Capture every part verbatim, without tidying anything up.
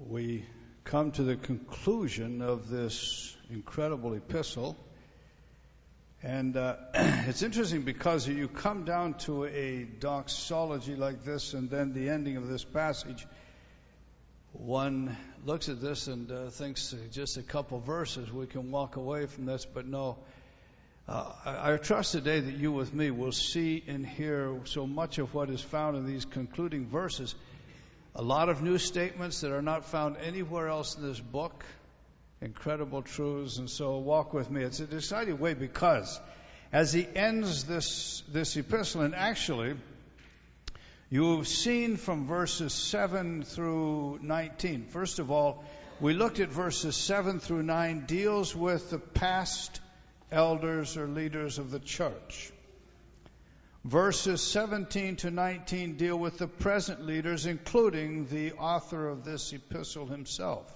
we come to the conclusion of this incredible epistle. And uh, it's interesting because you come down to a doxology like this, and then the ending of this passage, one looks at this and uh, thinks just a couple verses, we can walk away from this, but no. Uh, I, I trust today that you with me will see and hear so much of what is found in these concluding verses. A lot of new statements that are not found anywhere else in this book. Incredible truths, and so walk with me. It's a decided way because as he ends this this epistle, and actually you've seen from verses seven through nineteen. First of all, we looked at verses seven through nine deals with the past elders or leaders of the church. Verses seventeen to nineteen deal with the present leaders, including the author of this epistle himself.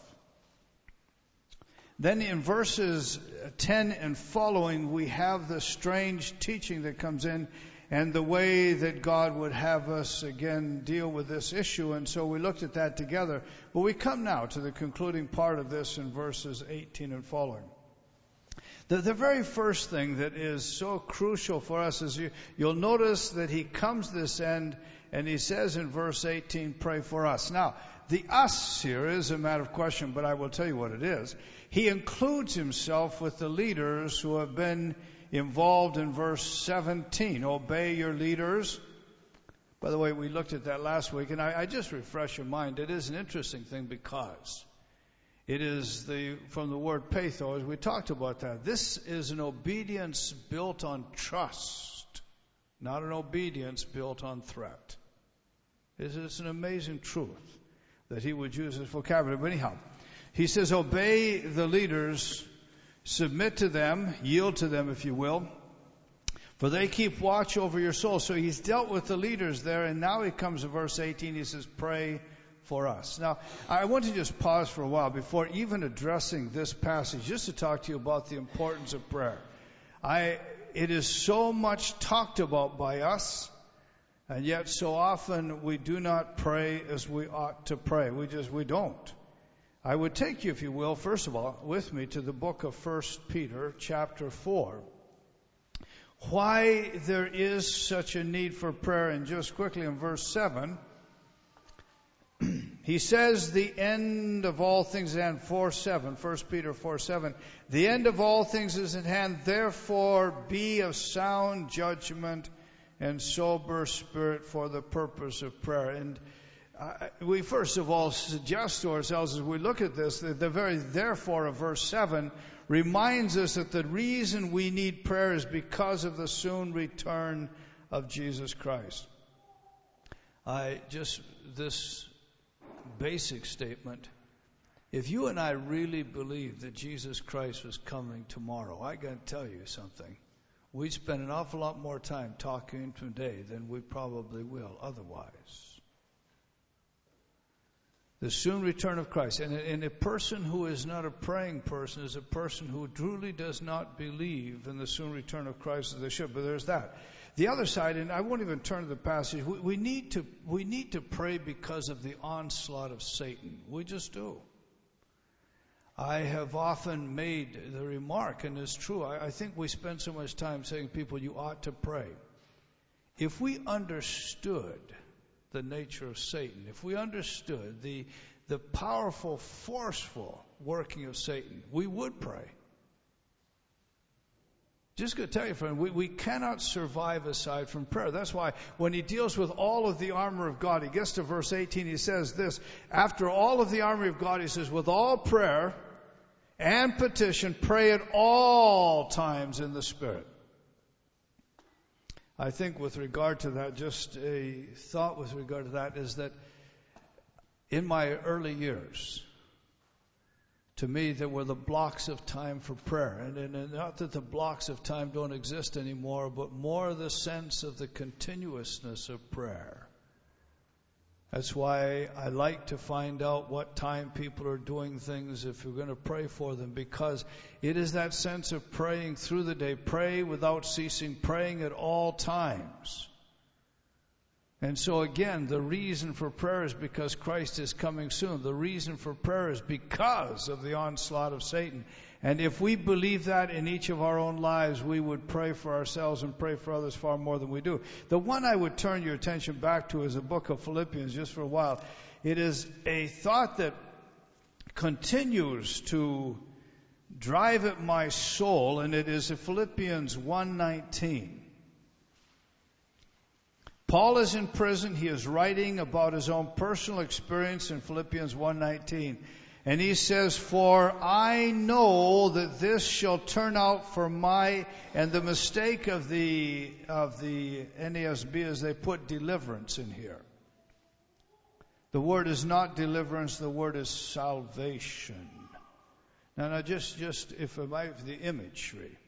Then in verses ten and following, we have the strange teaching that comes in and the way that God would have us again deal with this issue. And so we looked at that together. But we come now to the concluding part of this in verses eighteen and following. The, the very first thing that is so crucial for us is you, you'll notice that he comes to this end and he says in verse eighteen, pray for us. Now, the us here is a matter of question, but I will tell you what it is. He includes himself with the leaders who have been involved in verse seventeen. Obey your leaders. By the way, we looked at that last week, and I, I just refresh your mind. It is an interesting thing because it is the from the word patho, as we talked about that. This is an obedience built on trust, not an obedience built on threat. It's, it's an amazing truth that he would use this vocabulary. But anyhow, he says, obey the leaders, submit to them, yield to them, if you will, for they keep watch over your soul. So he's dealt with the leaders there, and now he comes to verse eighteen. He says, pray for us. Now, I want to just pause for a while before even addressing this passage, just to talk to you about the importance of prayer. I, it is so much talked about by us, and yet so often we do not pray as we ought to pray. We just, we don't. I would take you, if you will, first of all, with me to the book of First Peter, chapter four. Why there is such a need for prayer, and just quickly in verse seven, he says the end of all things is at hand, four seven, First Peter four seven. The end of all things is at hand, therefore be of sound judgment and sober spirit for the purpose of prayer. And uh, we first of all suggest to ourselves as we look at this, that the very therefore of verse seven reminds us that the reason we need prayer is because of the soon return of Jesus Christ. I just, this basic statement, if you and I really believe that Jesus Christ was coming tomorrow, I got to tell you something. We'd spend an awful lot more time talking today than we probably will otherwise. The soon return of Christ. And, and a person who is not a praying person is a person who truly does not believe in the soon return of Christ as they should. But there's that. The other side, and I won't even turn to the passage, we, we need to we need to pray because of the onslaught of Satan. We just do. I have often made the remark, and it's true, I, I think we spend so much time saying to people, you ought to pray. If we understood the nature of Satan, if we understood the the powerful, forceful working of Satan, we would pray. Just going to tell you, friend, we, we cannot survive aside from prayer. That's why when he deals with all of the armor of God, he gets to verse eighteen, he says this, after all of the armor of God, he says, with all prayer and petition, pray at all times in the Spirit. I think with regard to that, just a thought with regard to that is that in my early years, to me, there were the blocks of time for prayer. And, and not that the blocks of time don't exist anymore, but more the sense of the continuousness of prayer. That's why I like to find out what time people are doing things if you're going to pray for them, because it is that sense of praying through the day. Pray without ceasing, praying at all times. And so again, the reason for prayer is because Christ is coming soon. The reason for prayer is because of the onslaught of Satan. And if we believe that in each of our own lives, we would pray for ourselves and pray for others far more than we do. The one I would turn your attention back to is the book of Philippians, just for a while. It is a thought that continues to drive at my soul, and it is Philippians one nineteen. Paul is in prison. He is writing about his own personal experience in Philippians one nineteen. And he says, "For I know that this shall turn out for my," and the mistake of the of the N A S B is they put deliverance in here. The word is not deliverance, the word is salvation. Now, now just, just if I might, the imagery.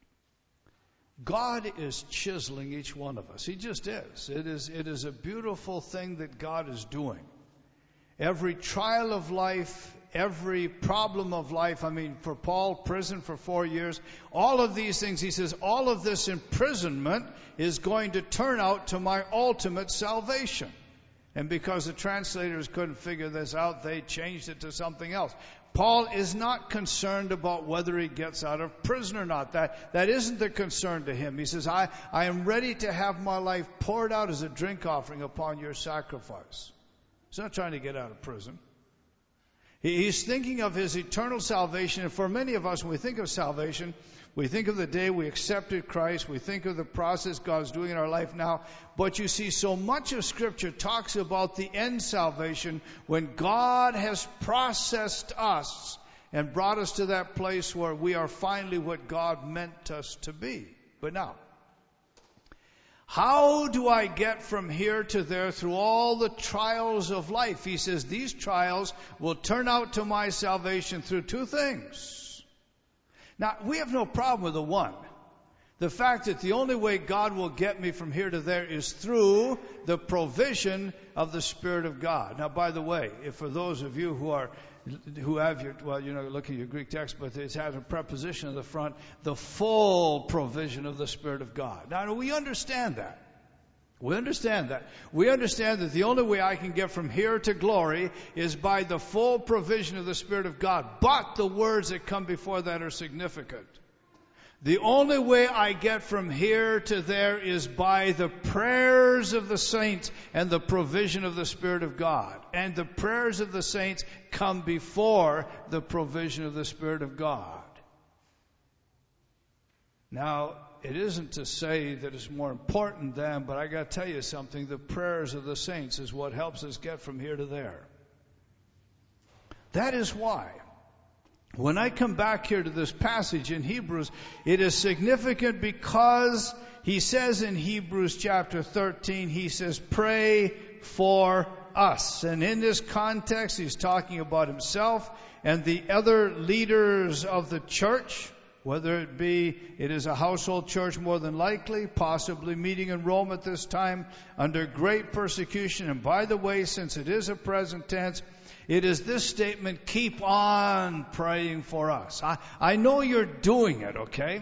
God is chiseling each one of us. He just is. It is, it is a beautiful thing that God is doing. Every trial of life, every problem of life, I mean, for Paul, prison for four years, all of these things, he says, all of this imprisonment is going to turn out to my ultimate salvation. And because the translators couldn't figure this out, they changed it to something else. Paul is not concerned about whether he gets out of prison or not. That, that isn't the concern to him. He says, I, I am ready to have my life poured out as a drink offering upon your sacrifice. He's not trying to get out of prison. He, he's thinking of his eternal salvation. And for many of us, when we think of salvation, we think of the day we accepted Christ. We think of the process God's doing in our life now. But you see, so much of Scripture talks about the end salvation when God has processed us and brought us to that place where we are finally what God meant us to be. But now, how do I get from here to there through all the trials of life? He says these trials will turn out to my salvation through two things. Now, we have no problem with the one. The fact that the only way God will get me from here to there is through the provision of the Spirit of God. Now, by the way, if for those of you who are, who have your, well, you know, looking at your Greek text, but it has a preposition at the front, the full provision of the Spirit of God. Now, we understand that. We understand that. We understand that the only way I can get from here to glory is by the full provision of the Spirit of God. But the words that come before that are significant. The only way I get from here to there is by the prayers of the saints and the provision of the Spirit of God. And the prayers of the saints come before the provision of the Spirit of God. Now, it isn't to say that it's more important than, but I got to tell you something, the prayers of the saints is what helps us get from here to there. That is why, when I come back here to this passage in Hebrews, it is significant because he says in Hebrews chapter thirteen, he says, pray for us. And in this context, he's talking about himself and the other leaders of the church. Whether it be, it is a household church more than likely, possibly meeting in Rome at this time under great persecution. And by the way, since it is a present tense, it is this statement, keep on praying for us. I, I know you're doing it, okay?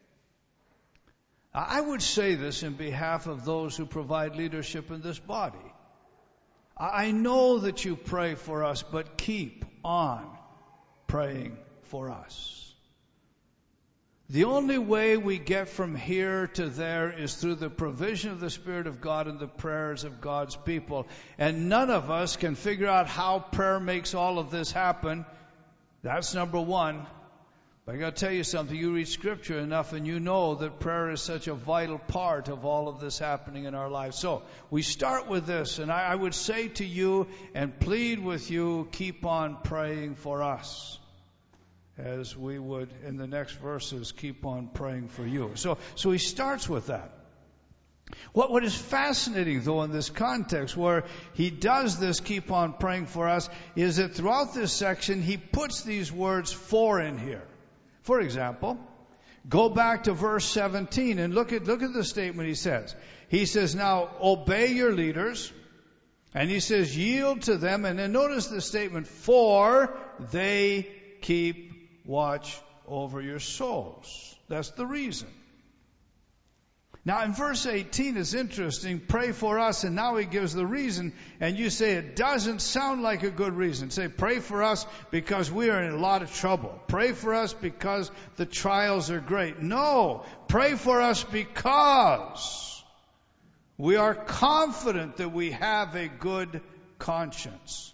I would say this in behalf of those who provide leadership in this body. I know that you pray for us, but keep on praying for us. The only way we get from here to there is through the provision of the Spirit of God and the prayers of God's people. And none of us can figure out how prayer makes all of this happen. That's number one. But I got to tell you something. You read Scripture enough and you know that prayer is such a vital part of all of this happening in our lives. So we start with this, and I, I would say to you and plead with you, keep on praying for us. As we would, in the next verses, keep on praying for you. So, so he starts with that. What, what is fascinating, though, in this context, where he does this, keep on praying for us, is that throughout this section, he puts these words for in here. For example, go back to verse seventeen and look at, look at the statement he says. He says, now, obey your leaders. And he says, yield to them. And then notice the statement, for they keep watch over your souls. That's the reason. Now in verse eighteen is interesting. Pray for us, and now he gives the reason, and you say it doesn't sound like a good reason. Say, pray for us because we are in a lot of trouble. Pray for us because the trials are great. No, pray for us because we are confident that we have a good conscience.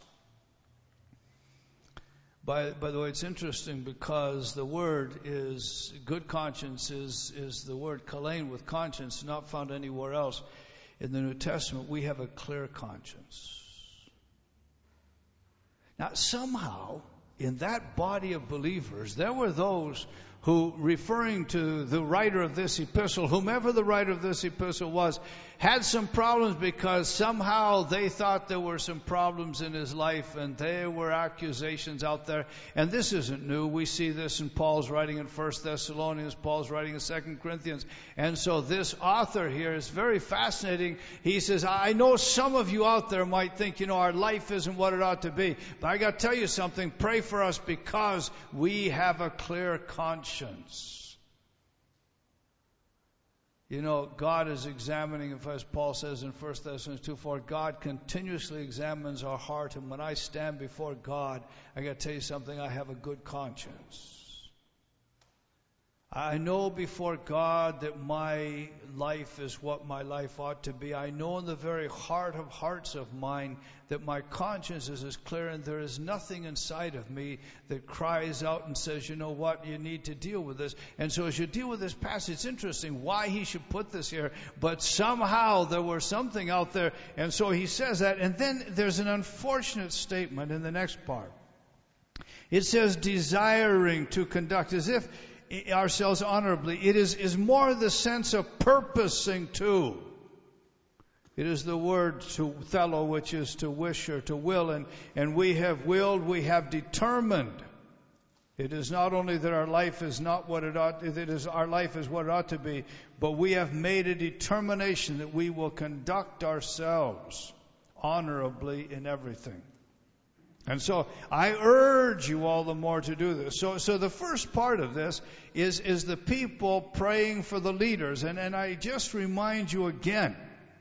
By, by the way, it's interesting because the word is, good conscience is, is the word kalein with conscience, not found anywhere else in the New Testament. We have a clear conscience. Now, somehow, in that body of believers, there were those who, referring to the writer of this epistle, whomever the writer of this epistle was, had some problems because somehow they thought there were some problems in his life, and there were accusations out there. And this isn't new. We see this in Paul's writing in First Thessalonians, Paul's writing in Second Corinthians. And so this author here is very fascinating. He says, I know some of you out there might think, you know, our life isn't what it ought to be. But I got to tell you something. Pray for us because we have a clear conscience. You know, God is examining, as Paul says in First Thessalonians two four, God continuously examines our heart. And when I stand before God, I got to tell you something, I have a good conscience. I know before God that my life is what my life ought to be. I know in the very heart of hearts of mine that my conscience is as clear, and there is nothing inside of me that cries out and says, you know what, you need to deal with this. And so as you deal with this passage, it's interesting why he should put this here, but somehow there was something out there, and so he says that. And then there's an unfortunate statement in the next part. It says, desiring to conduct, as if ourselves honorably. It is, is more the sense of purposing to. It is the word to thello, which is to wish or to will, and, and we have willed, we have determined. It is not only that our life is not what it ought, it is our life is what it ought to be, but we have made a determination that we will conduct ourselves honorably in everything. And so I urge you all the more to do this. So, so the first part of this is, is the people praying for the leaders. And, and I just remind you again,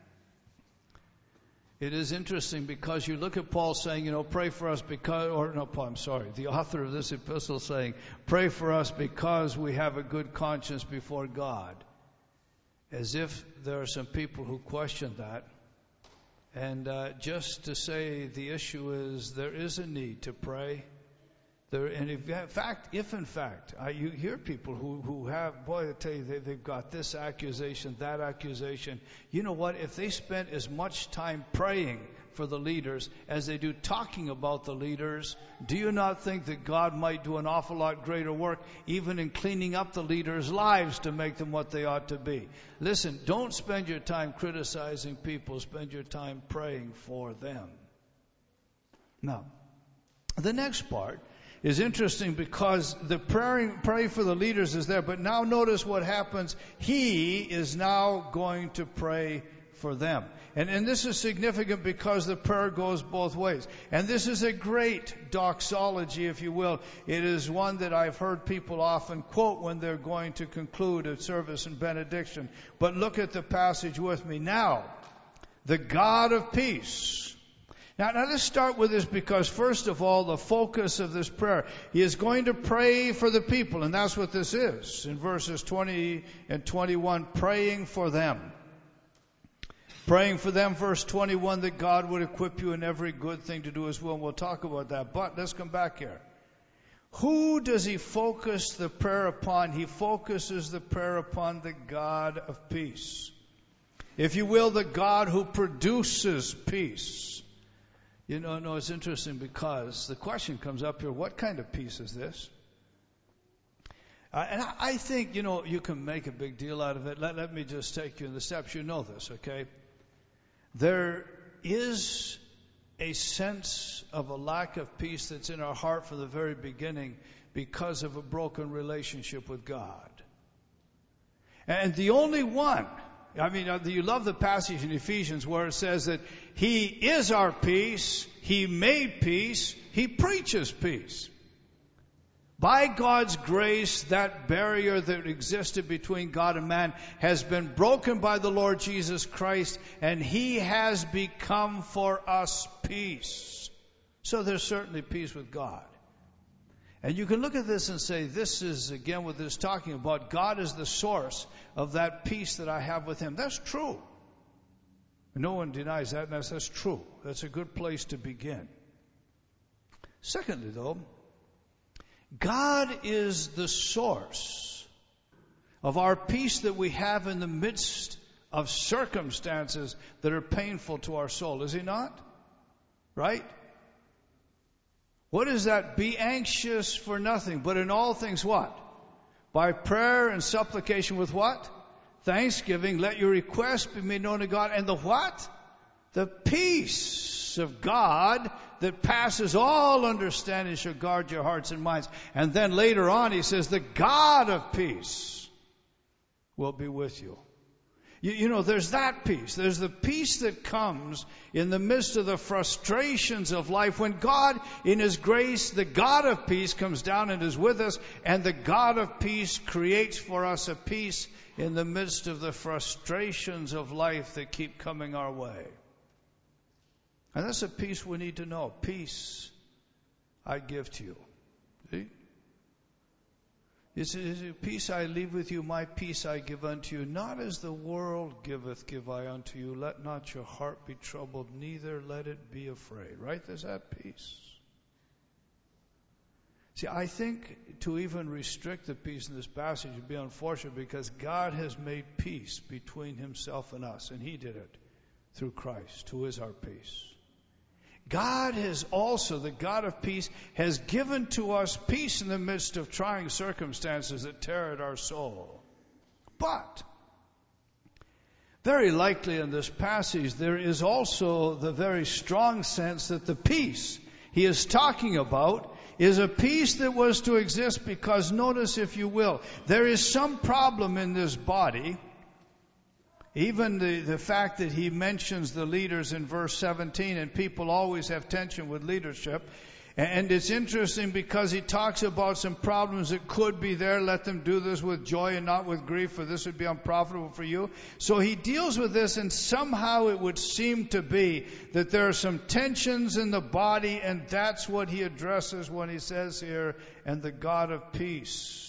it is interesting because you look at Paul saying, you know, pray for us because, or no, Paul, I'm sorry, the author of this epistle saying, pray for us because we have a good conscience before God. As if there are some people who question that. And uh, just to say the issue is there is a need to pray. There, and if, in fact, if in fact, uh, you hear people who, who have, boy, I tell you, they, they've got this accusation, that accusation. You know what? If they spent as much time praying for the leaders as they do talking about the leaders, do you not think that God might do an awful lot greater work even in cleaning up the leaders' lives to make them what they ought to be? Listen, don't spend your time criticizing people. Spend your time praying for them. Now, the next part is interesting because the praying, pray for the leaders is there, but now notice what happens. He is now going to pray for them. And, and this is significant because the prayer goes both ways. And this is a great doxology, if you will. It is one that I've heard people often quote when they're going to conclude a service and benediction. But look at the passage with me. Now, the God of peace. Now, now let's start with this because, first of all, the focus of this prayer, he is going to pray for the people. And that's what this is. In verses twenty and twenty-one, praying for them. Praying for them, verse twenty-one, that God would equip you in every good thing to do his will. And we'll talk about that. But let's come back here. Who does he focus the prayer upon? He focuses the prayer upon the God of peace. If you will, the God who produces peace. You know, no, it's interesting because the question comes up here, what kind of peace is this? Uh, and I, I think, you know, you can make a big deal out of it. Let, let me just take you in the steps. You know this, okay? There is a sense of a lack of peace that's in our heart from the very beginning because of a broken relationship with God. And the only one, I mean, you love the passage in Ephesians where it says that he is our peace, he made peace, he preaches peace. By God's grace, that barrier that existed between God and man has been broken by the Lord Jesus Christ, and He has become for us peace. So there's certainly peace with God. And you can look at this and say, this is, again, what this is talking about. God is the source of that peace that I have with Him. That's true. No one denies that, and that's, that's true. That's a good place to begin. Secondly, though, God is the source of our peace that we have in the midst of circumstances that are painful to our soul. Is He not? Right? What is that? Be anxious for nothing, but in all things what? By prayer and supplication with what? Thanksgiving, let your requests be made known to God. And the what? The peace of God that passes all understanding shall guard your hearts and minds. And then later on he says, the God of peace will be with you. You, you know, there's that peace. There's the peace that comes in the midst of the frustrations of life. When God, in His grace, the God of peace comes down and is with us, and the God of peace creates for us a peace in the midst of the frustrations of life that keep coming our way. And that's a peace we need to know. Peace I give to you. See? It's a peace I leave with you, my peace I give unto you. Not as the world giveth, give I unto you. Let not your heart be troubled, neither let it be afraid. Right? There's that peace. See, I think to even restrict the peace in this passage would be unfortunate, because God has made peace between Himself and us, and He did it through Christ, who is our peace. God has also, the God of peace, has given to us peace in the midst of trying circumstances that tear at our soul. But, very likely in this passage, there is also the very strong sense that the peace he is talking about is a peace that was to exist because, notice if you will, there is some problem in this body. Even the, the fact that he mentions the leaders in verse seventeen, and people always have tension with leadership. And it's interesting because he talks about some problems that could be there. Let them do this with joy and not with grief, for this would be unprofitable for you. So he deals with this, and somehow it would seem to be that there are some tensions in the body, and that's what he addresses when he says here, and the God of peace.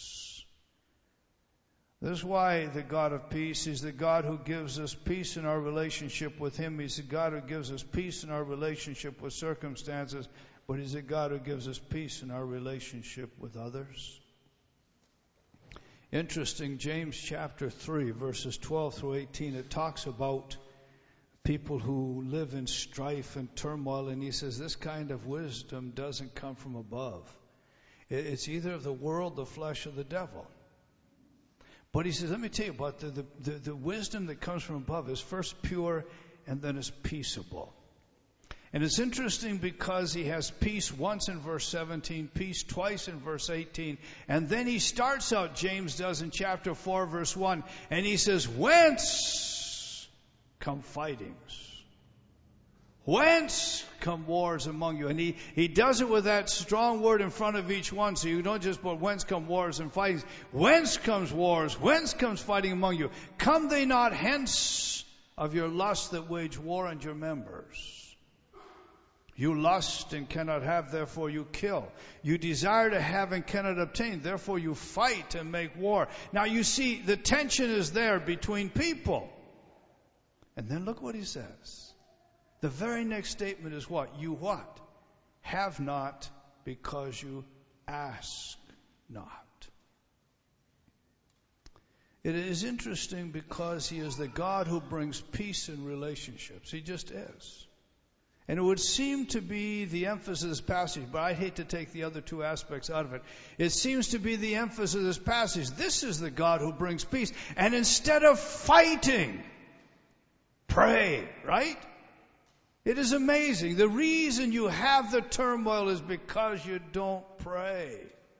This is why the God of peace is the God who gives us peace in our relationship with Him. He's the God who gives us peace in our relationship with circumstances, but He's the God who gives us peace in our relationship with others. Interesting, James chapter three, verses twelve through eighteen, it talks about people who live in strife and turmoil, and he says this kind of wisdom doesn't come from above. It's either of the world, the flesh, or the devil. But he says, let me tell you about the, the, the, the wisdom that comes from above is first pure and then is peaceable. And it's interesting because he has peace once in verse seventeen, peace twice in verse eighteen. And then he starts out, James does in chapter four, verse one, and he says, whence come fightings? Whence come wars among you? And he, he does it with that strong word in front of each one, so you don't just put whence come wars and fightings. Whence comes wars? Whence comes fighting among you? Come they not hence of your lust that wage war in your members? You lust and cannot have, therefore you kill. You desire to have and cannot obtain, therefore you fight and make war. Now you see, the tension is there between people. And then look what he says. The very next statement is what? You what? Have not because you ask not. It is interesting because he is the God who brings peace in relationships. He just is. And it would seem to be the emphasis of this passage, but I'd hate to take the other two aspects out of it. It seems to be the emphasis of this passage. This is the God who brings peace. And instead of fighting, pray, right? It is amazing. The reason you have the turmoil is because you don't pray.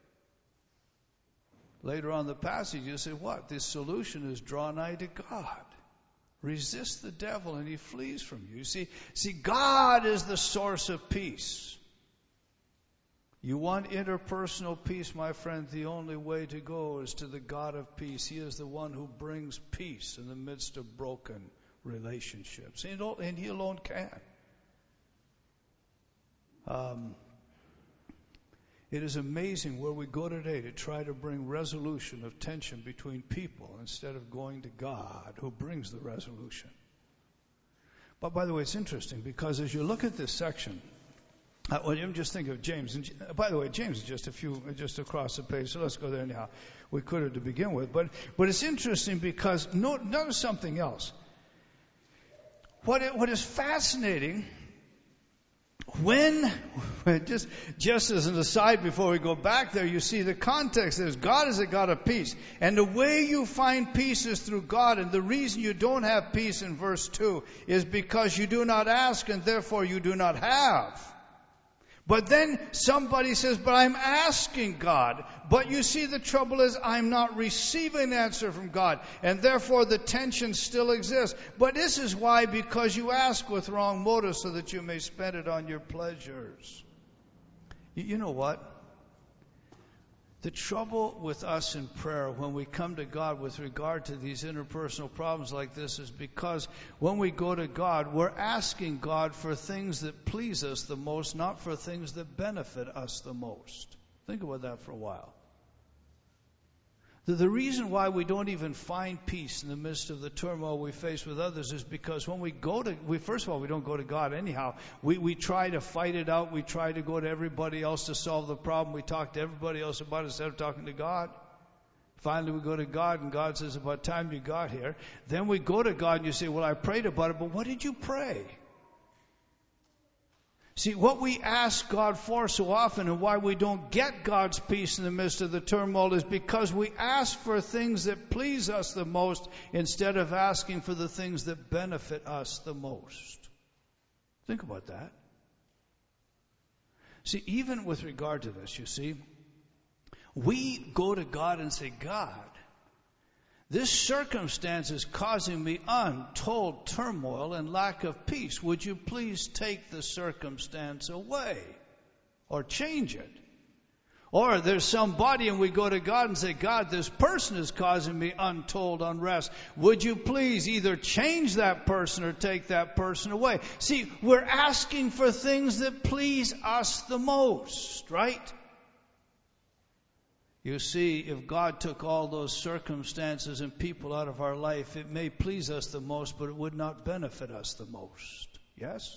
Later on in the passage, you say, what? The solution is draw nigh to God. Resist the devil and he flees from you. See, see, God is the source of peace. You want interpersonal peace, my friend? The only way to go is to the God of peace. He is the one who brings peace in the midst of broken relationships. And He alone can. Um, it is amazing where we go today to try to bring resolution of tension between people instead of going to God who brings the resolution. But by the way, it's interesting because as you look at this section, uh, well, you just think of James. And by the way, James is just a few, just across the page. So let's go there anyhow. We could have to begin with, but but it's interesting because note, notice something else. What it, what is fascinating. When, just, just as an aside before we go back there, you see the context is God is a God of peace. And the way you find peace is through God. And the reason you don't have peace in verse two is because you do not ask and therefore you do not have. But then somebody says, but I'm asking God. But you see, the trouble is I'm not receiving an answer from God. And therefore the tension still exists. But this is why, because you ask with wrong motives so that you may spend it on your pleasures. You, you know what? The trouble with us in prayer when we come to God with regard to these interpersonal problems like this is because when we go to God, we're asking God for things that please us the most, not for things that benefit us the most. Think about that for a while. The, the reason why we don't even find peace in the midst of the turmoil we face with others is because when we go to, we first of all, we don't go to God anyhow. We, we try to fight it out. We try to go to everybody else to solve the problem. We talk to everybody else about it instead of talking to God. Finally, we go to God and God says, about time you got here. Then we go to God and you say, well, I prayed about it, but what did you pray? See, what we ask God for so often and why we don't get God's peace in the midst of the turmoil is because we ask for things that please us the most instead of asking for the things that benefit us the most. Think about that. See, even with regard to this, you see, we go to God and say, God, this circumstance is causing me untold turmoil and lack of peace. Would you please take the circumstance away or change it? Or there's somebody and we go to God and say, God, this person is causing me untold unrest. Would you please either change that person or take that person away? See, we're asking for things that please us the most, right? You see, if God took all those circumstances and people out of our life, it may please us the most, but it would not benefit us the most. Yes?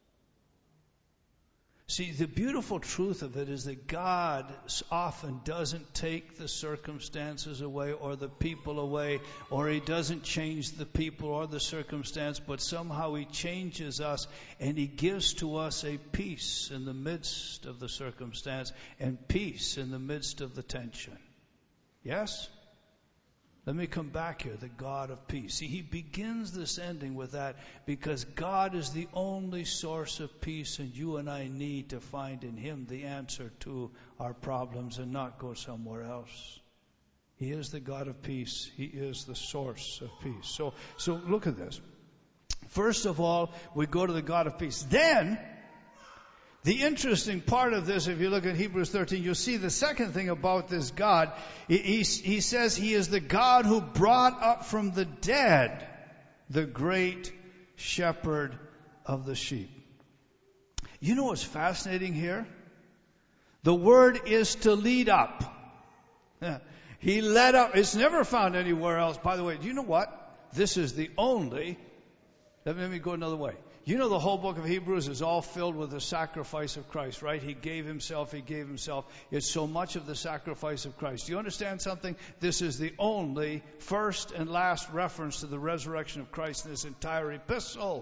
See, the beautiful truth of it is that God often doesn't take the circumstances away or the people away, or He doesn't change the people or the circumstance, but somehow He changes us and He gives to us a peace in the midst of the circumstance and peace in the midst of the tension. Yes? Let me come back here, the God of peace. See, He begins this ending with that because God is the only source of peace, and you and I need to find in Him the answer to our problems and not go somewhere else. He is the God of peace. He is the source of peace. So, so look at this. First of all, we go to the God of peace. Then, the interesting part of this, if you look at Hebrews thirteen, you'll see the second thing about this God. He, he, he says He is the God who brought up from the dead the great shepherd of the sheep. You know what's fascinating here? The word is to lead up. He led up. It's never found anywhere else. By the way, do you know what? This is the only, let me go another way. You know the whole book of Hebrews is all filled with the sacrifice of Christ, right? He gave Himself, He gave Himself. It's so much of the sacrifice of Christ. Do you understand something? This is the only first and last reference to the resurrection of Christ in this entire epistle.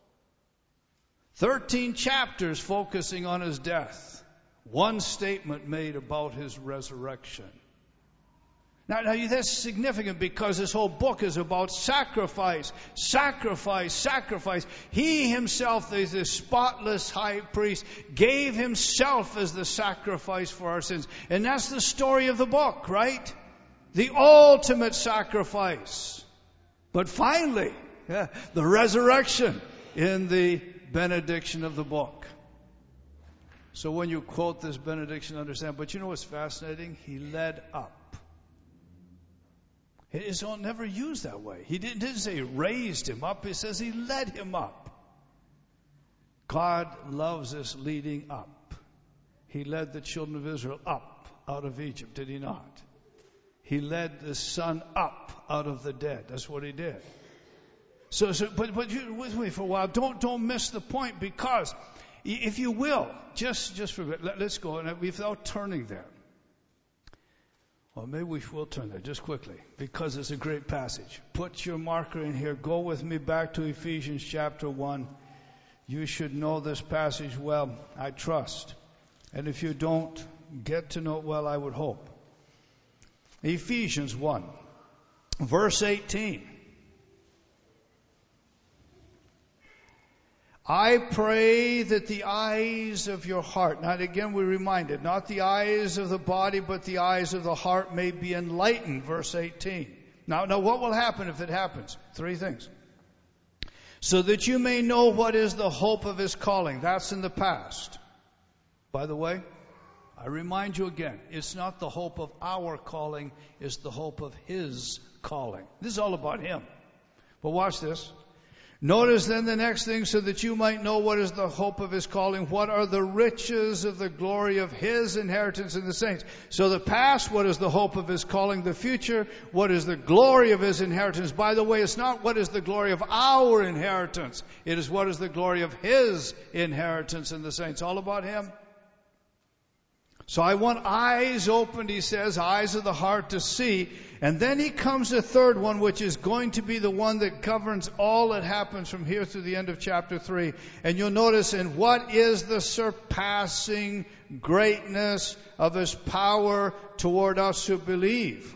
Thirteen chapters focusing on His death. One statement made about His resurrection. Now, now, that's significant because this whole book is about sacrifice, sacrifice, sacrifice. He Himself, the, the spotless high priest, gave Himself as the sacrifice for our sins. And that's the story of the book, right? The ultimate sacrifice. But finally, yeah, the resurrection in the benediction of the book. So when you quote this benediction, understand. But you know what's fascinating? He led up. It's never used that way. He didn't, didn't say he raised him up. He says he led him up. God loves us leading up. He led the children of Israel up out of Egypt, did he not? He led the son up out of the dead. That's what he did. So, so but, but you with me for a while. Don't, don't miss the point, because if you will, just, just for a bit, let, let's go without turning there. Well, maybe we will turn there just quickly, because it's a great passage. Put your marker in here. Go with me back to Ephesians chapter one. You should know this passage well, I trust. And if you don't get to know it well, I would hope. Ephesians one, verse eighteen. I pray that the eyes of your heart, now again we're reminded, not the eyes of the body, but the eyes of the heart may be enlightened, verse eighteen. Now, now what will happen if it happens? Three things. So that you may know what is the hope of his calling. That's in the past. By the way, I remind you again, it's not the hope of our calling, it's the hope of his calling. This is all about him. But watch this. Notice then the next thing, so that you might know what is the hope of his calling, what are the riches of the glory of his inheritance in the saints. So the past, what is the hope of his calling? The future, what is the glory of his inheritance? By the way, it's not what is the glory of our inheritance. It is what is the glory of his inheritance in the saints. All about him. So I want eyes opened, he says, eyes of the heart to see. And then he comes a third one, which is going to be the one that governs all that happens from here to the end of chapter three. And you'll notice, and what is the surpassing greatness of his power toward us who believe?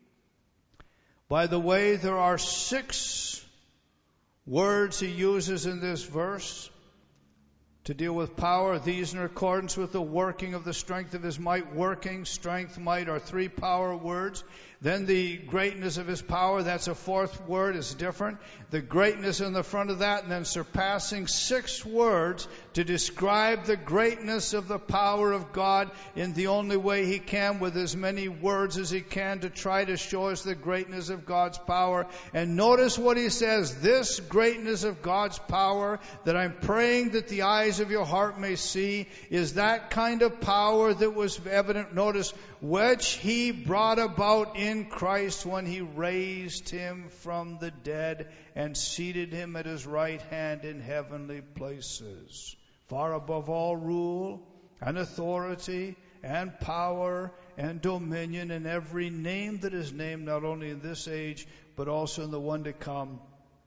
By the way, there are six words he uses in this verse to deal with power. These in accordance with the working of the strength of his might. Working, strength, might are three power words. Then the greatness of his power, that's a fourth word, is different. The greatness in the front of that, and then surpassing, six words to describe the greatness of the power of God in the only way he can, with as many words as he can, to try to show us the greatness of God's power. And notice what he says, this greatness of God's power that I'm praying that the eyes of your heart may see is that kind of power that was evident, notice, which he brought about in Christ when he raised him from the dead and seated him at his right hand in heavenly places, far above all rule and authority and power and dominion and every name that is named, not only in this age but also in the one to come.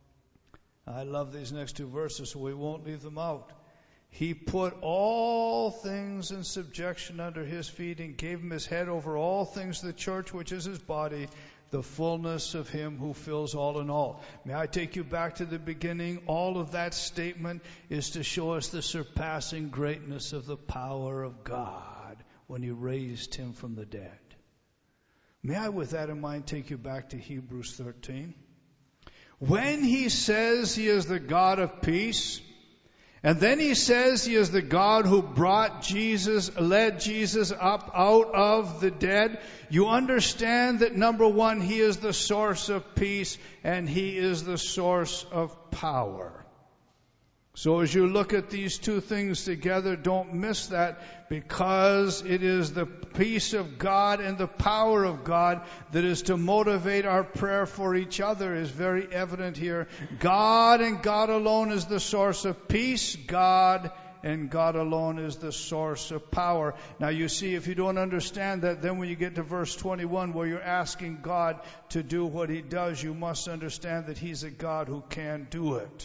I love these next two verses, so we won't leave them out. He put all things in subjection under his feet and gave him his head over all things to the church, which is his body, the fullness of him who fills all in all. May I take you back to the beginning? All of that statement is to show us the surpassing greatness of the power of God when he raised him from the dead. May I, with that in mind, take you back to Hebrews thirteen? When he says he is the God of peace, and then he says he is the God who brought Jesus, led Jesus up out of the dead, you understand that number one, he is the source of peace and he is the source of power. So as you look at these two things together, don't miss that, because it is the peace of God and the power of God that is to motivate our prayer for each other, is very evident here. God and God alone is the source of peace. God and God alone is the source of power. Now you see, if you don't understand that, then when you get to verse twenty-one, where you're asking God to do what he does, you must understand that he's a God who can do it.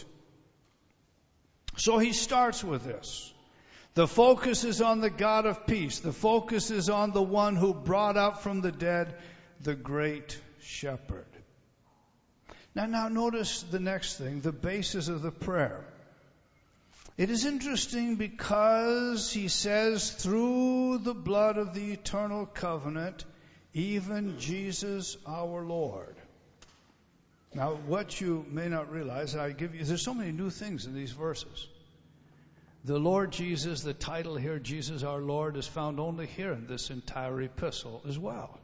So he starts with this. The focus is on the God of peace. The focus is on the one who brought up from the dead the great shepherd. Now, now notice the next thing, the basis of the prayer. It is interesting because he says, through the blood of the eternal covenant, even Jesus our Lord. Now, what you may not realize, I give you, there's so many new things in these verses. The Lord Jesus, the title here, Jesus our Lord, is found only here in this entire epistle as well.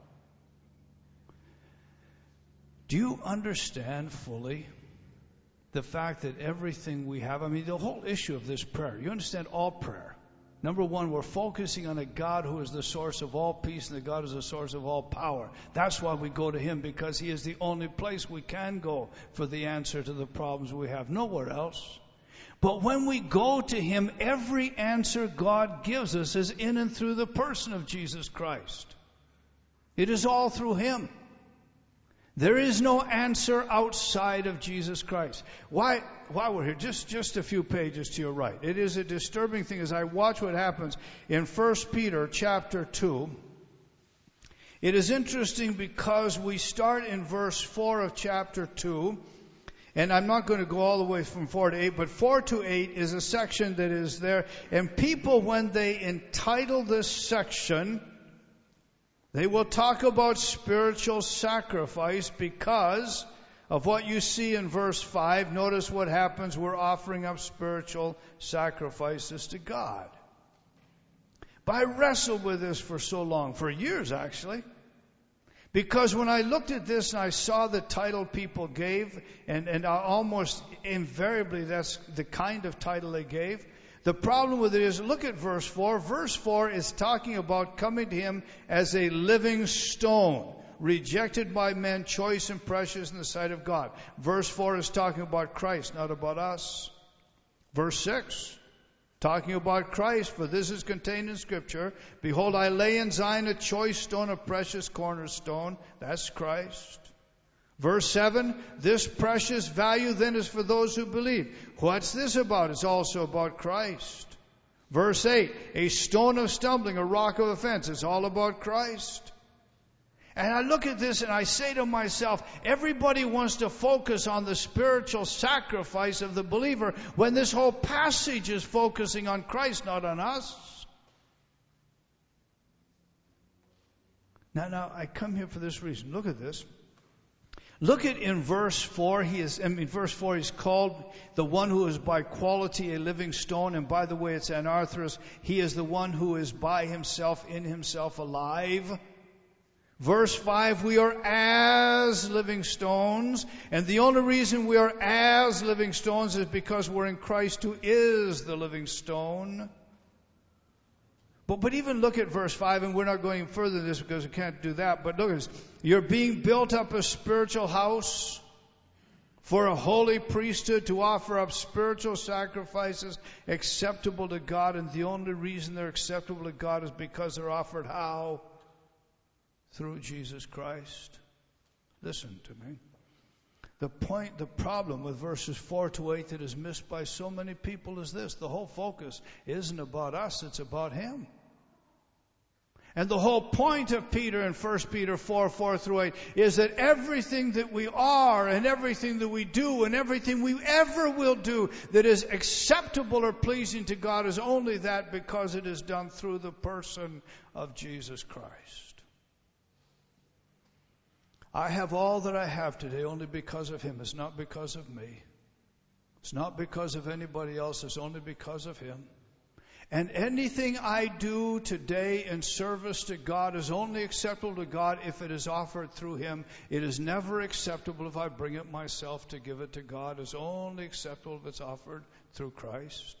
Do you understand fully the fact that everything we have, I mean, the whole issue of this prayer, you understand all prayer. Number one, we're focusing on a God who is the source of all peace and that God is the source of all power. That's why we go to Him, because He is the only place we can go for the answer to the problems we have. Nowhere else. But when we go to Him, every answer God gives us is in and through the person of Jesus Christ. It is all through Him. There is no answer outside of Jesus Christ. Why, while we're here, just, just a few pages to your right. It is a disturbing thing as I watch what happens in First Peter chapter two. It is interesting because we start in verse four of chapter two. And I'm not going to go all the way from four to eight, but four to eight is a section that is there. And people, when they entitle this section, they will talk about spiritual sacrifice because of what you see in verse five. Notice what happens. We're offering up spiritual sacrifices to God. But I wrestled with this for so long, for years actually. Because when I looked at this and I saw the title people gave, and, and almost invariably that's the kind of title they gave, the problem with it is, look at verse four. Verse four is talking about coming to Him as a living stone, rejected by men, choice and precious in the sight of God. Verse four is talking about Christ, not about us. Verse six, talking about Christ, for this is contained in Scripture. Behold, I lay in Zion a choice stone, a precious cornerstone. That's Christ. Verse seven, this precious value then is for those who believe. What's this about? It's also about Christ. Verse eight, a stone of stumbling, a rock of offense. It's all about Christ. And I look at this and I say to myself, everybody wants to focus on the spiritual sacrifice of the believer when this whole passage is focusing on Christ, not on us. Now, now, I come here for this reason. Look at this. Look at in verse four, he is, I mean, verse four, he's called the one who is by quality a living stone. And by the way, it's anarthrous. He is the one who is by himself, in himself, alive. Verse five, we are as living stones. And the only reason we are as living stones is because we're in Christ who is the living stone. But, but even look at verse five, and we're not going further than this because we can't do that. But look at this. You're being built up a spiritual house for a holy priesthood to offer up spiritual sacrifices acceptable to God. And the only reason they're acceptable to God is because they're offered how? Through Jesus Christ. Listen to me. The point, the problem with verses four to eight that is missed by so many people is this. The whole focus isn't about us, it's about Him. And the whole point of Peter in First Peter four, four through eight is that everything that we are and everything that we do and everything we ever will do that is acceptable or pleasing to God is only that because it is done through the person of Jesus Christ. I have all that I have today only because of Him. It's not because of me. It's not because of anybody else. It's only because of Him. And anything I do today in service to God is only acceptable to God if it is offered through Him. It is never acceptable if I bring it myself to give it to God. It's only acceptable if it's offered through Christ.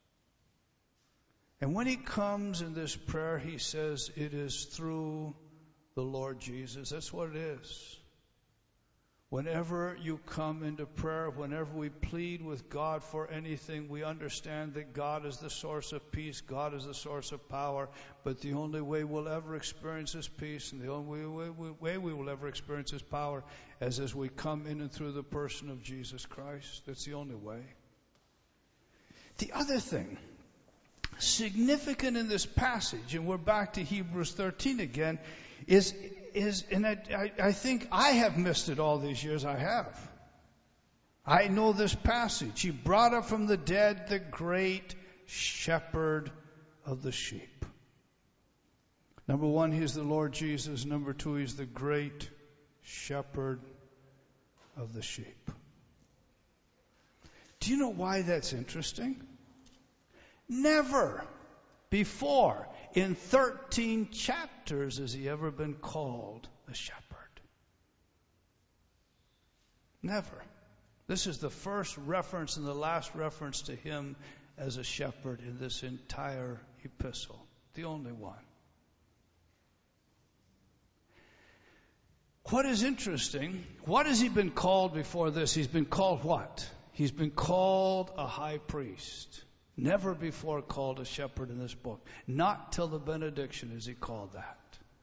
And when He comes in this prayer, He says it is through the Lord Jesus. That's what it is. Whenever you come into prayer, whenever we plead with God for anything, we understand that God is the source of peace, God is the source of power, but the only way we'll ever experience His peace and the only way, way we will ever experience His power is as we come in and through the person of Jesus Christ. That's the only way. The other thing, significant in this passage, and we're back to Hebrews thirteen again, is, is and I, I think I have missed it all these years. I have. I know this passage. He brought up from the dead the great shepherd of the sheep. Number one, He's the Lord Jesus. Number two, He's the great shepherd of the sheep. Do you know why that's interesting? Never before in thirteen chapters has he ever been called a shepherd. Never. This is the first reference and the last reference to him as a shepherd in this entire epistle. The only one. What is interesting, what has he been called before this? He's been called what? He's been called a high priest. Never before called a shepherd in this book. Not till the benediction is he called that.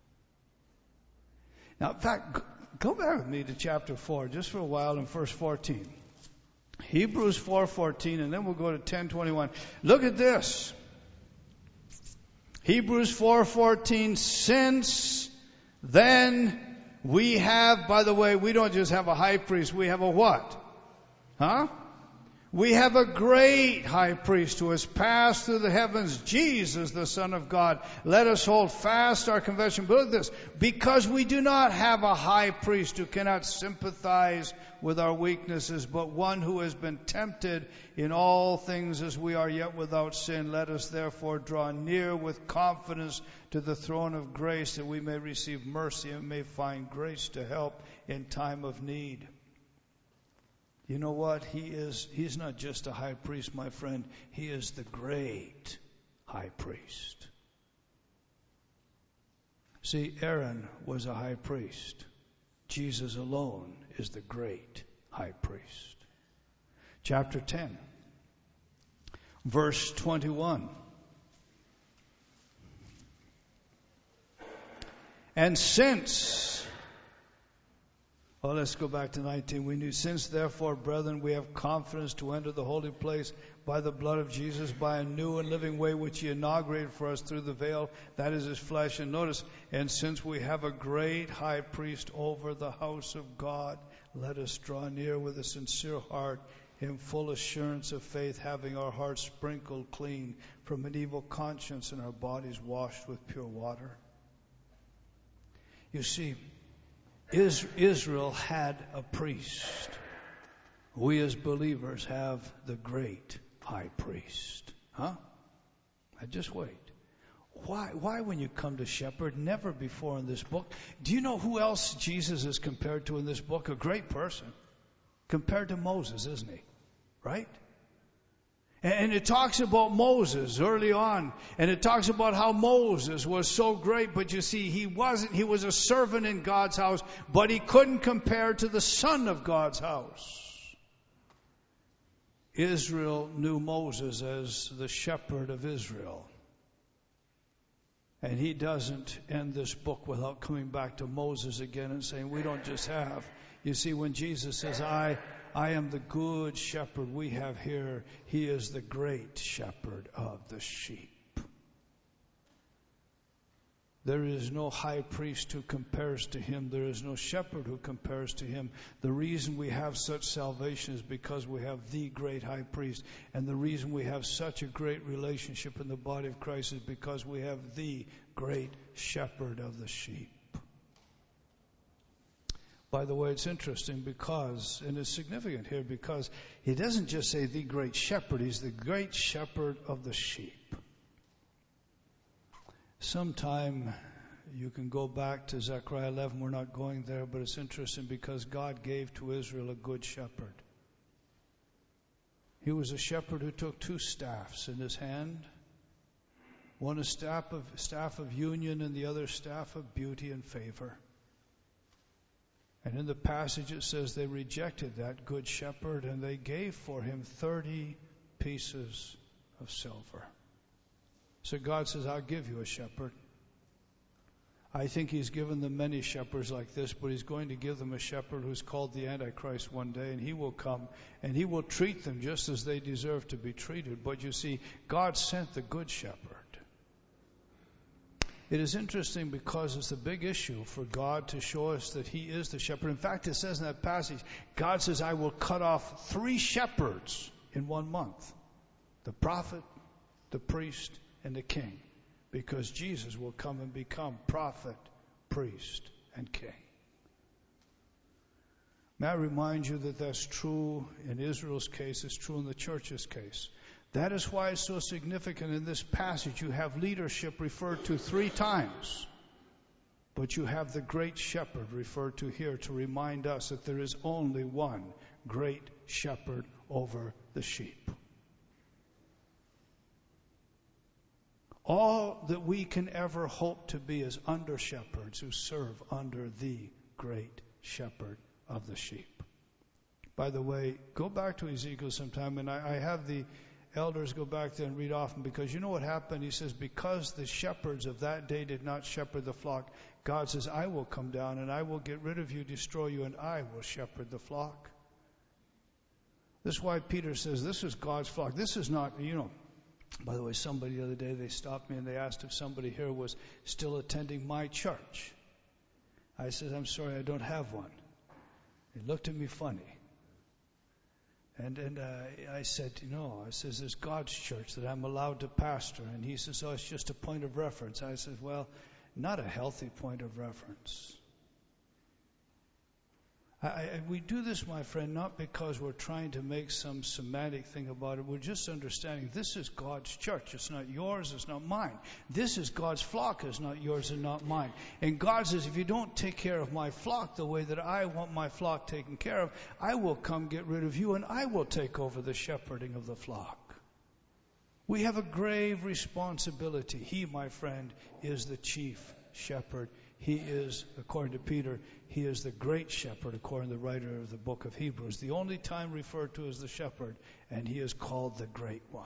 Now, in fact, go back with me to chapter four, just for a while, in verse fourteen. Hebrews four fourteen, and then we'll go to ten twenty-one. Look at this. Hebrews four fourteen, since then we have, by the way, we don't just have a high priest, we have a what? Huh? We have a great high priest who has passed through the heavens, Jesus, the Son of God. Let us hold fast our confession. But look at this. Because we do not have a high priest who cannot sympathize with our weaknesses, but one who has been tempted in all things as we are, yet without sin. Let us therefore draw near with confidence to the throne of grace, that we may receive mercy and may find grace to help in time of need. You know what? He is, he's not just a high priest, my friend. He is the great high priest. See, Aaron was a high priest. Jesus alone is the great high priest. Chapter ten, verse twenty-one. And since... Well, let's go back to nineteen. We knew, since therefore, brethren, we have confidence to enter the holy place by the blood of Jesus, by a new and living way which he inaugurated for us through the veil, that is his flesh. And notice, and since we have a great high priest over the house of God, let us draw near with a sincere heart, in full assurance of faith, having our hearts sprinkled clean from an evil conscience and our bodies washed with pure water. You see, Israel had a priest. We as believers have the great high priest. Huh? Now just wait. Why, why when you come to shepherd, never before in this book? Do you know who else Jesus is compared to in this book? A great person. Compared to Moses, isn't he? Right? And it talks about Moses early on. And it talks about how Moses was so great. But you see, he wasn't, he was a servant in God's house. But he couldn't compare to the son of God's house. Israel knew Moses as the shepherd of Israel. And he doesn't end this book without coming back to Moses again and saying, we don't just have. You see, when Jesus says, I... I am the good shepherd we have here. He is the great shepherd of the sheep. There is no high priest who compares to him. There is no shepherd who compares to him. The reason we have such salvation is because we have the great high priest. And the reason we have such a great relationship in the body of Christ is because we have the great shepherd of the sheep. By the way, it's interesting because, and it's significant here, because he doesn't just say the great shepherd, he's the great shepherd of the sheep. Sometime you can go back to Zechariah eleven, we're not going there, but it's interesting because God gave to Israel a good shepherd. He was a shepherd who took two staffs in his hand, one a staff of, staff of union and the other staff of beauty and favor. And in the passage it says they rejected that good shepherd and they gave for him thirty pieces of silver. So God says, I'll give you a shepherd. I think he's given them many shepherds like this, but he's going to give them a shepherd who's called the Antichrist one day, and he will come and he will treat them just as they deserve to be treated. But you see, God sent the good shepherd. It is interesting because it's a big issue for God to show us that he is the shepherd. In fact, it says in that passage, God says, I will cut off three shepherds in one month. The prophet, the priest, and the king. Because Jesus will come and become prophet, priest, and king. May I remind you that that's true in Israel's case, it's true in the church's case. That is why it's so significant in this passage. You have leadership referred to three times, but you have the great shepherd referred to here to remind us that there is only one great shepherd over the sheep. All that we can ever hope to be is under shepherds who serve under the great shepherd of the sheep. By the way, go back to Ezekiel sometime, and I, I have the elders go back there and read often, because you know what happened? He says, because the shepherds of that day did not shepherd the flock, God says, I will come down and I will get rid of you, destroy you, and I will shepherd the flock. This is why Peter says, this is God's flock. This is not, you know, by the way, somebody the other day, they stopped me and they asked if somebody here was still attending my church. I said, I'm sorry, I don't have one. He looked at me funny. And and uh, I said, you know, I says, there's God's church that I'm allowed to pastor. And he says, oh, it's just a point of reference. I said, well, not a healthy point of reference. I, I, we do this, my friend, not because we're trying to make some semantic thing about it. We're just understanding this is God's church. It's not yours. It's not mine. This is God's flock. It's not yours and not mine. And God says, if you don't take care of my flock the way that I want my flock taken care of, I will come get rid of you and I will take over the shepherding of the flock. We have a grave responsibility. He, my friend, is the chief shepherd. He is, according to Peter, he is the great shepherd, according to the writer of the book of Hebrews. The only time referred to as the shepherd, and he is called the Great One.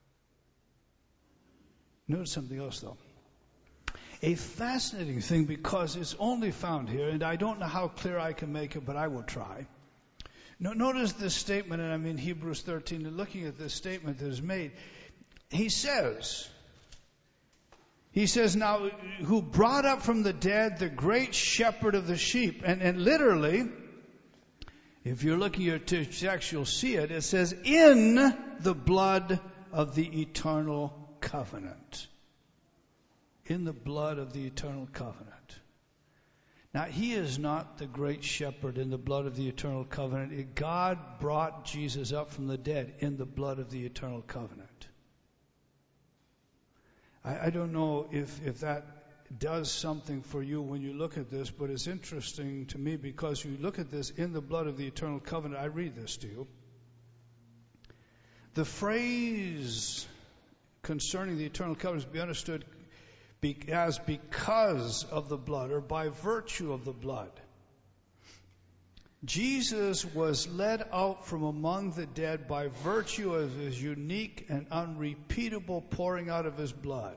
Notice something else, though. A fascinating thing, because it's only found here, and I don't know how clear I can make it, but I will try. No, notice this statement, and I'm in Hebrews thirteen, and looking at this statement that is made. He says... He says, now, who brought up from the dead the great shepherd of the sheep. And, and literally, if you're looking at your text, you'll see it. It says, in the blood of the eternal covenant. In the blood of the eternal covenant. Now, he is not the great shepherd in the blood of the eternal covenant. God brought Jesus up from the dead in the blood of the eternal covenant. I, I don't know if, if that does something for you when you look at this, but it's interesting to me because you look at this in the blood of the eternal covenant. I read this to you. The phrase concerning the eternal covenant is to be understood as because of the blood or by virtue of the blood. Jesus was led out from among the dead by virtue of his unique and unrepeatable pouring out of his blood.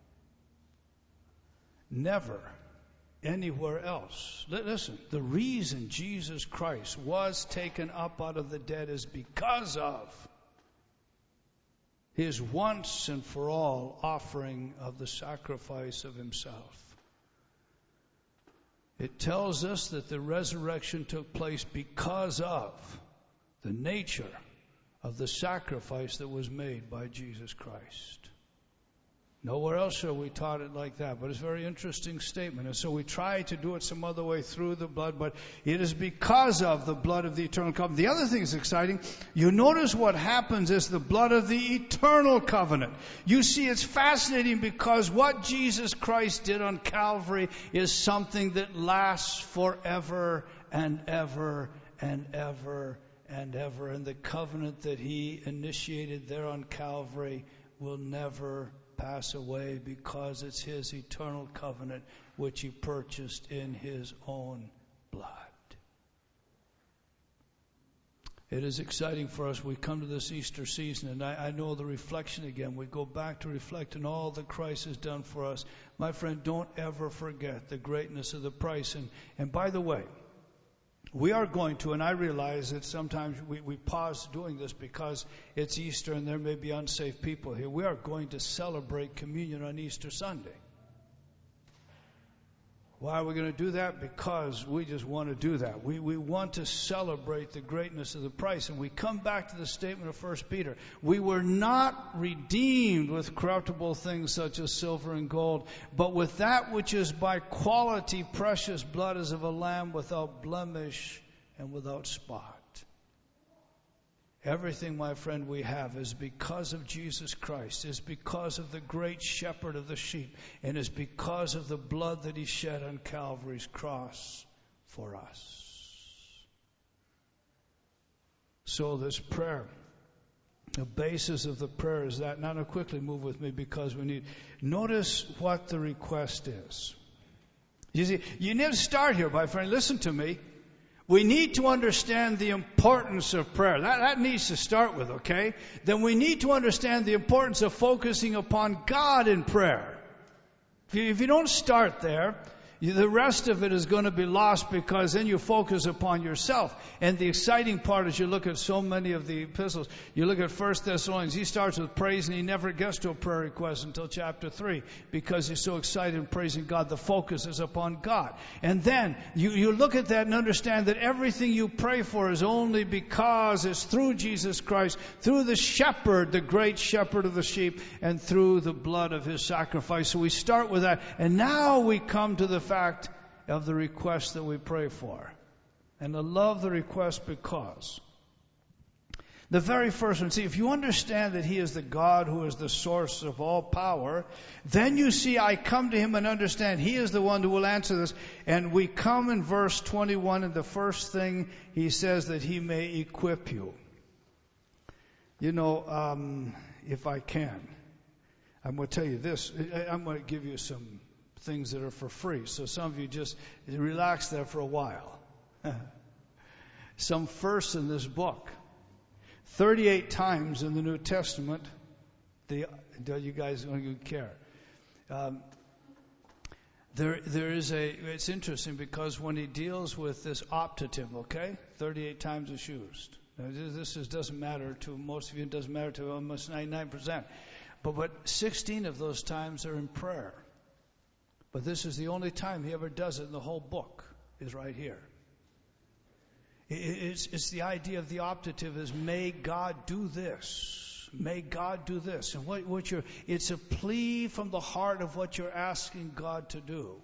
Never anywhere else. Listen, the reason Jesus Christ was taken up out of the dead is because of his once and for all offering of the sacrifice of himself. It tells us that the resurrection took place because of the nature of the sacrifice that was made by Jesus Christ. Nowhere else are we taught it like that, but it's a very interesting statement. And so we try to do it some other way through the blood, but it is because of the blood of the eternal covenant. The other thing is exciting. You notice what happens is the blood of the eternal covenant. You see, it's fascinating because what Jesus Christ did on Calvary is something that lasts forever and ever and ever and ever. And the covenant that he initiated there on Calvary will never pass away because it's his eternal covenant which he purchased in his own blood. It is exciting for us. We come to this Easter season, and I, I know the reflection again. We go back to reflect on all that Christ has done for us. My friend, don't ever forget the greatness of the price. And, and by the way, we are going to, and I realize that sometimes we, we pause doing this because it's Easter and there may be unsafe people here. We are going to celebrate communion on Easter Sunday. Why are we going to do that? Because we just want to do that. We, we want to celebrate the greatness of the price. And we come back to the statement of First Peter. We were not redeemed with corruptible things such as silver and gold, but with that which is by quality precious blood as of a lamb without blemish and without spot. Everything, my friend, we have is because of Jesus Christ, is because of the great shepherd of the sheep, and is because of the blood that he shed on Calvary's cross for us. So this prayer, the basis of the prayer is that. Now, now quickly move with me because we need. Notice what the request is. You see, you need to start here, my friend. Listen to me. We need to understand the importance of prayer. That, that needs to start with, okay? Then we need to understand the importance of focusing upon God in prayer. If you, if you don't start there, you, the rest of it is going to be lost because then you focus upon yourself. And the exciting part is you look at so many of the epistles. You look at First Thessalonians. He starts with praise and he never gets to a prayer request until chapter three because he's so excited in praising God. The focus is upon God. And then you, you look at that and understand that everything you pray for is only because it's through Jesus Christ, through the shepherd, the great shepherd of the sheep, and through the blood of his sacrifice. So we start with that. And now we come to the fact of the request that we pray for. And I love the request because the very first one, see, if you understand that he is the God who is the source of all power, then you see I come to him and understand he is the one who will answer this. And we come in verse twenty-one, and the first thing he says that he may equip you. You know, um, if I can, I'm going to tell you this. I'm going to give you some things that are for free. So some of you just relax there for a while. Some firsts in this book. thirty-eight times in the New Testament. The, you guys don't care. Um, there, there is a, it's interesting because when he deals with this optative, okay, thirty-eight times it's used. Now, this is, doesn't matter to most of you, it doesn't matter to almost ninety-nine percent. But, but sixteen of those times are in prayer. But this is the only time he ever does it in the whole book, is right here. It's, it's the idea of the optative is, may God do this. May God do this. And what, what you're, it's a plea from the heart of what you're asking God to do.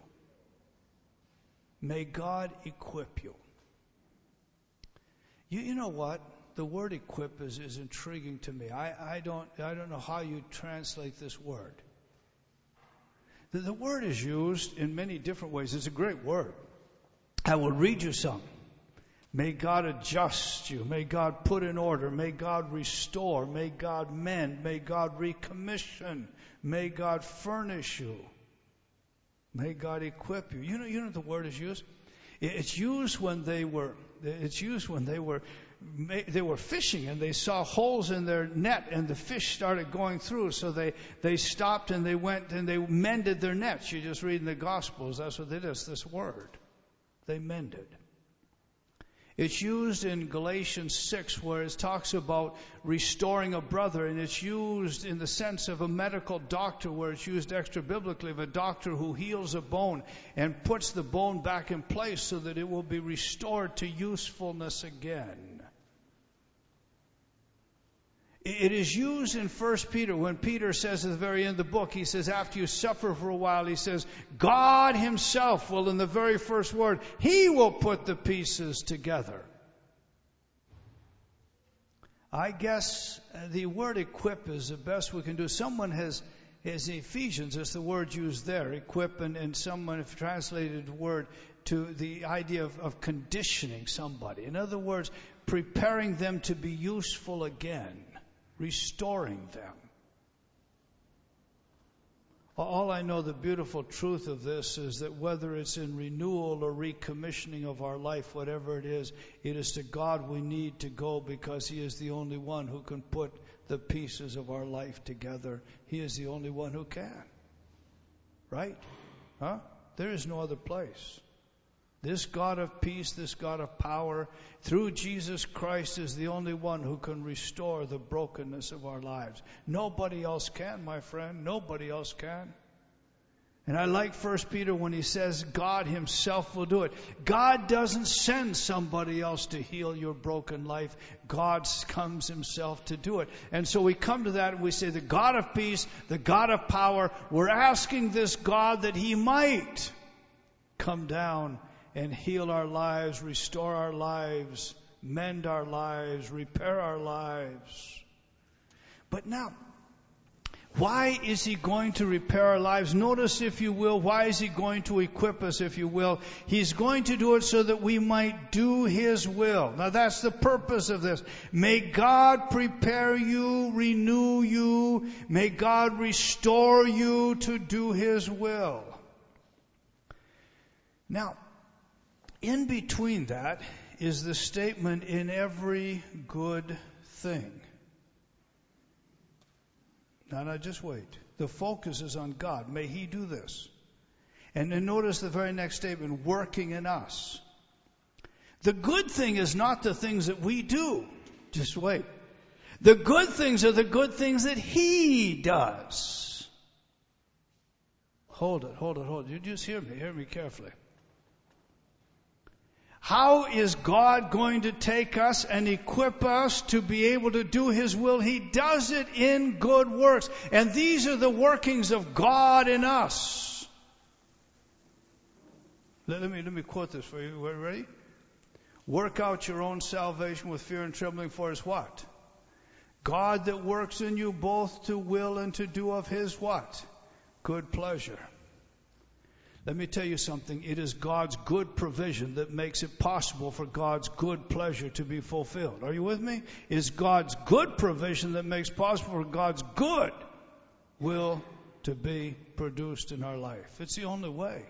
May God equip you. You, you know what? The word equip is, is intriguing to me. I, I don't, I don't know how you translate this word. The, the word is used in many different ways. It's a great word. I will read you some. May God adjust you. May God put in order. May God restore. May God mend. May God recommission. May God furnish you. May God equip you. You know, you know the word is used? It's used when they were, it's used when they were, they were fishing and they saw holes in their net and the fish started going through. So they, they stopped and they went and they mended their nets. You just read in the Gospels, that's what it is, this word. They mended. It's used in Galatians six where it talks about restoring a brother, and it's used in the sense of a medical doctor where it's used extra biblically of a doctor who heals a bone and puts the bone back in place so that it will be restored to usefulness again. It is used in First Peter when Peter says at the very end of the book, he says, after you suffer for a while, he says, God himself will, in the very first word, he will put the pieces together. I guess the word equip is the best we can do. Someone has, as Ephesians, it's the word used there, equip, and, and someone have translated the word to the idea of, of conditioning somebody. In other words, preparing them to be useful again. Restoring them. All I know, the beautiful truth of this is that whether it's in renewal or recommissioning of our life, whatever it is, it is to God we need to go because he is the only one who can put the pieces of our life together. He is the only one who can. Right? Huh? There is no other place. This God of peace, this God of power, through Jesus Christ is the only one who can restore the brokenness of our lives. Nobody else can, my friend. Nobody else can. And I like First Peter when he says God himself will do it. God doesn't send somebody else to heal your broken life. God comes himself to do it. And so we come to that and we say the God of peace, the God of power, we're asking this God that he might come down and heal our lives, restore our lives, mend our lives, repair our lives. But now, why is He going to repair our lives? Notice, if you will, why is He going to equip us, if you will? He's going to do it so that we might do His will. Now that's the purpose of this. May God prepare you, renew you. May God restore you to do His will. Now, in between that is the statement, in every good thing. Now, now, just wait. The focus is on God. May He do this. And then notice the very next statement, working in us. The good thing is not the things that we do. Just wait. The good things are the good things that He does. Hold it, hold it, hold it. You just hear me. Hear me carefully. How is God going to take us and equip us to be able to do His will? He does it in good works. And these are the workings of God in us. Let, let me, let me quote this for you. Are you ready? Work out your own salvation with fear and trembling, for His what? God that works in you both to will and to do of His what? Good pleasure. Let me tell you something. It is God's good provision that makes it possible for God's good pleasure to be fulfilled. Are you with me? It is God's good provision that makes possible for God's good will to be produced in our life. It's the only way.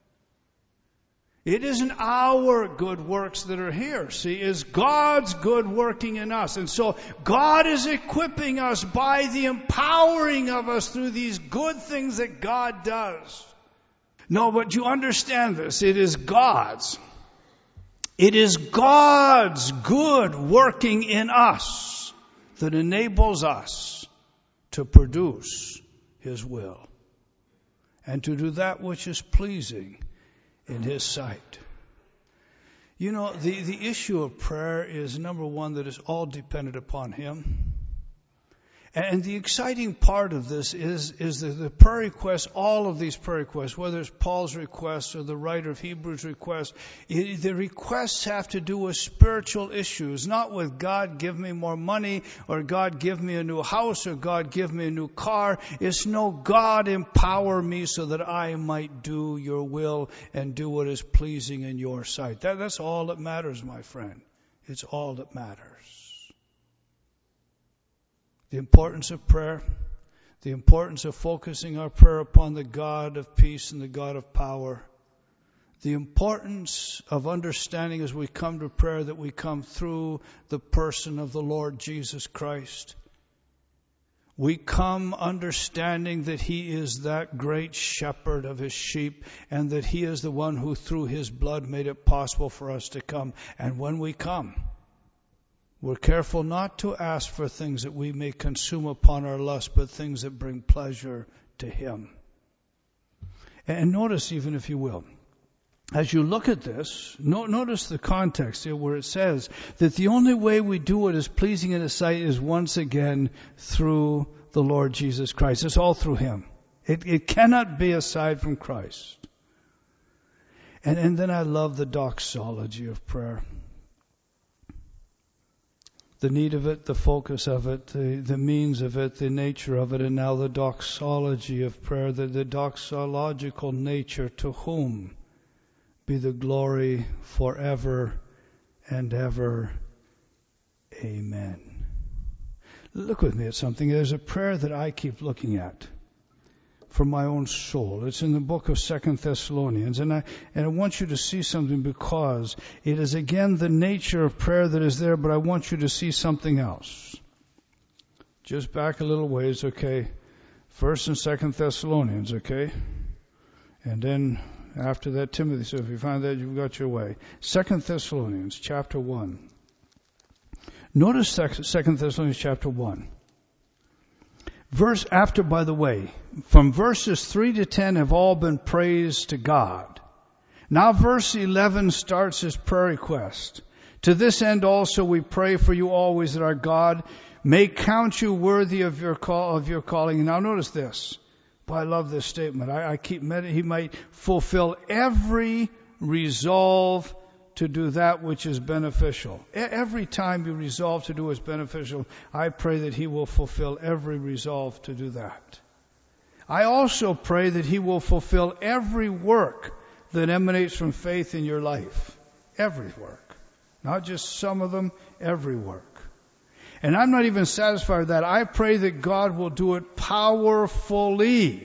It isn't our good works that are here. See, it's God's good working in us. And so God is equipping us by the empowering of us through these good things that God does. No, but you understand this. It is God's. It is God's good working in us that enables us to produce His will and to do that which is pleasing in His sight. You know, the, the issue of prayer is, number one, that is all dependent upon Him. And the exciting part of this is, is that the prayer requests, all of these prayer requests, whether it's Paul's requests or the writer of Hebrews' requests, it, the requests have to do with spiritual issues, not with God give me more money, or God give me a new house, or God give me a new car. It's no, God empower me so that I might do your will and do what is pleasing in your sight. That, that's all that matters, my friend. It's all that matters. The importance of prayer, the importance of focusing our prayer upon the God of peace and the God of power, the importance of understanding as we come to prayer that we come through the person of the Lord Jesus Christ. We come understanding that He is that great shepherd of His sheep and that He is the one who through His blood made it possible for us to come. And when we come, we're careful not to ask for things that we may consume upon our lust, but things that bring pleasure to Him. And notice, even if you will, as you look at this, no, notice the context here where it says that the only way we do what is pleasing in His sight is once again through the Lord Jesus Christ. It's all through Him. It, it cannot be aside from Christ. And, and then I love the doxology of prayer. The need of it, the focus of it, the, the means of it, the nature of it, and now the doxology of prayer, the, the doxological nature, to whom be the glory forever and ever. Amen. Look with me at something. There's a prayer that I keep looking at for my own soul. It's in the book of Second Thessalonians, and I and I want you to see something, because it is again the nature of prayer that is there, but I want you to see something else. Just back a little ways, okay? First and Second Thessalonians, okay? And then after that, Timothy. So if you find that, you've got your way. Second Thessalonians chapter one. Notice Second Thessalonians chapter one. Verse after, by the way, from verses three to ten have all been praise to God. Now verse eleven starts his prayer request. To this end also we pray for you always, that our God may count you worthy of your call, of your calling. Now notice this. Boy, I love this statement. I, I keep meditating. He might fulfill every resolve to do that which is beneficial. Every time you resolve to do what's beneficial, I pray that He will fulfill every resolve to do that. I also pray that He will fulfill every work that emanates from faith in your life. Every work. Not just some of them, every work. And I'm not even satisfied with that. I pray that God will do it powerfully.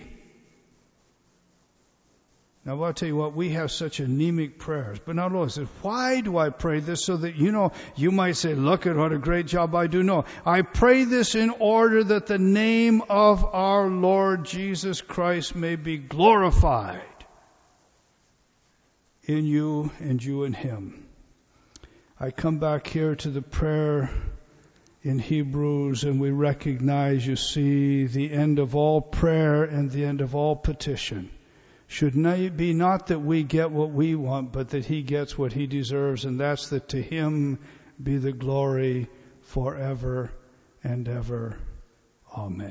Now, I'll tell you what, we have such anemic prayers. But now, Lord says, why do I pray this? So that, you know, you might say, look at what a great job I do. No, I pray this in order that the name of our Lord Jesus Christ may be glorified in you and you in Him. I come back here to the prayer in Hebrews, and we recognize, you see, the end of all prayer and the end of all petition should not be not that we get what we want, but that He gets what He deserves, and that's that to Him be the glory forever and ever. Amen.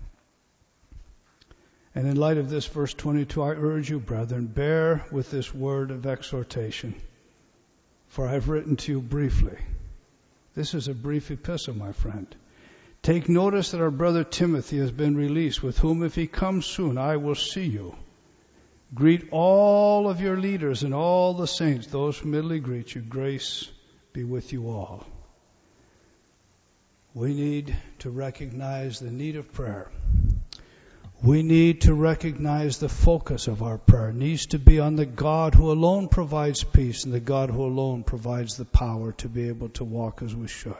And in light of this, verse twenty-two, I urge you, brethren, bear with this word of exhortation, for I have written to you briefly. This is a brief epistle, my friend. Take notice that our brother Timothy has been released, with whom if he comes soon, I will see you. Greet all of your leaders and all the saints. Those from Italy greet you. Grace be with you all. We need to recognize the need of prayer. We need to recognize the focus of our prayer. It needs to be on the God who alone provides peace and the God who alone provides the power to be able to walk as we should.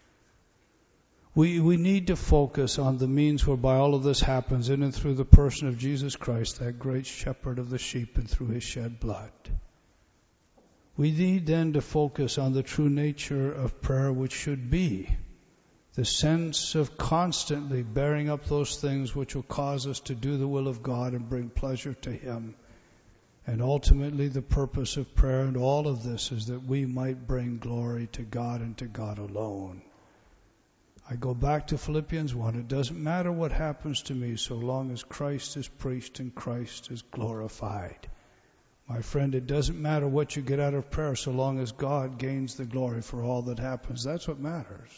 We we need to focus on the means whereby all of this happens in and through the person of Jesus Christ, that great shepherd of the sheep, and through His shed blood. We need then to focus on the true nature of prayer, which should be the sense of constantly bearing up those things which will cause us to do the will of God and bring pleasure to Him. And ultimately the purpose of prayer and all of this is that we might bring glory to God and to God alone. I go back to Philippians one. It doesn't matter what happens to me so long as Christ is preached and Christ is glorified. My friend, it doesn't matter what you get out of prayer so long as God gains the glory for all that happens. That's what matters.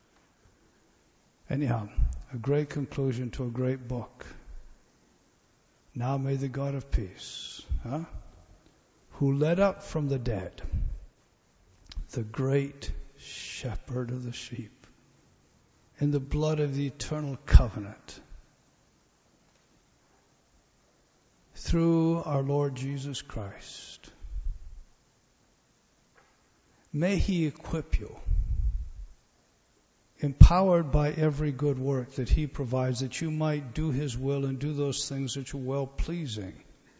Anyhow, a great conclusion to a great book. Now may the God of peace, huh, who led up from the dead, the great shepherd of the sheep, in the blood of the eternal covenant, through our Lord Jesus Christ, may He equip you, empowered by every good work that He provides, that you might do His will and do those things which are well-pleasing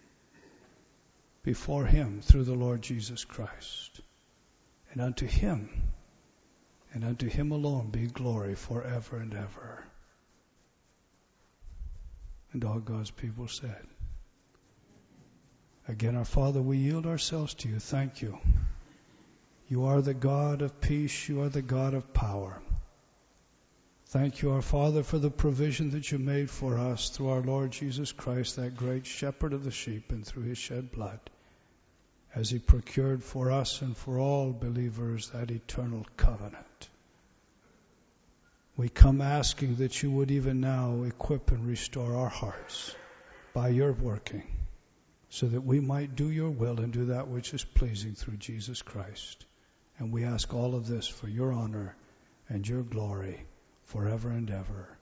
before Him through the Lord Jesus Christ. And unto Him, and unto Him alone be glory forever and ever. And all God's people said. Again, our Father, we yield ourselves to you. Thank you. You are the God of peace. You are the God of power. Thank you, our Father, for the provision that you made for us through our Lord Jesus Christ, that great shepherd of the sheep, and through His shed blood, as He procured for us and for all believers that eternal covenant. We come asking that you would even now equip and restore our hearts by your working, so that we might do your will and do that which is pleasing through Jesus Christ. And we ask all of this for your honor and your glory forever and ever.